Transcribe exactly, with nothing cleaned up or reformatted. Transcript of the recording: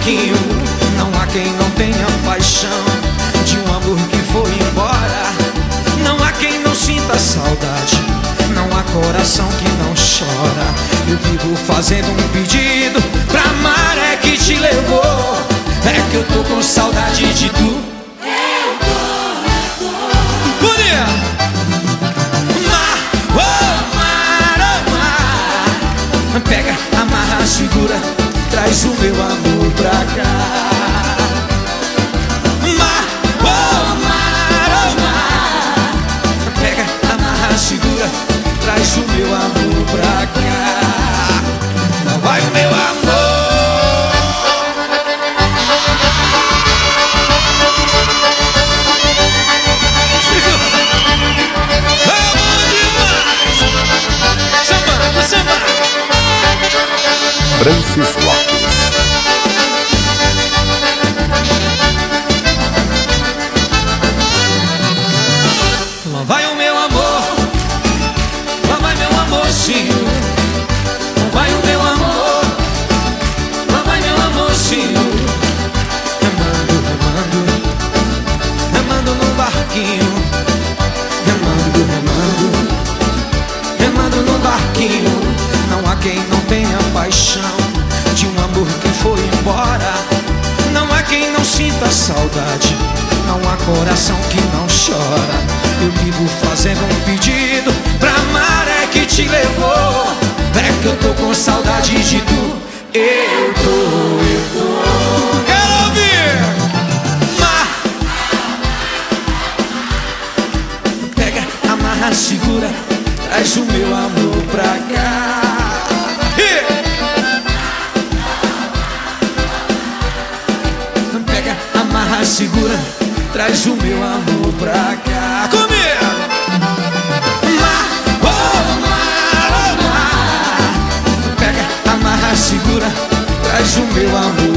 barquinho. Não há quem não tenha paixão de um amor que foi embora. Não há quem não sinta saudade, não há coração que não chora. Eu vivo fazendo um pedido pra amar, é que te levou. É que eu tô com saudade de tu. Eu tô, eu tô. Bonita! Mar, oh mar, oh mar. Pega, amarra, segura, traz o meu amor pra cá. Mar, oh mar, oh mar. Pega, amarra, segura, traz o meu amor pra cá. Lá vai o meu amor. Francis Lopes. Lá vai o meu amor, lá vai meu amorzinho. Lá vai o meu amor, lá vai meu amorzinho. Remando, remando, remando no barquinho. Remando, remando, remando no barquinho. Não há quem não tenha paixão de um amor que foi embora. Não há quem não sinta saudade, não há coração que não chora. Eu vivo fazendo um pedido pra amar, é que te levou. É que eu tô com saudade de tu. Eu tô, eu tô. Quero ouvir! Mar. Pega, amarra, segura, traz o meu amor pra cá. Pega, amarra, segura, traz o meu amor pra cá. Comigo! Mar, oh mar, oh mar. Pega, amarra, segura, traz o meu amor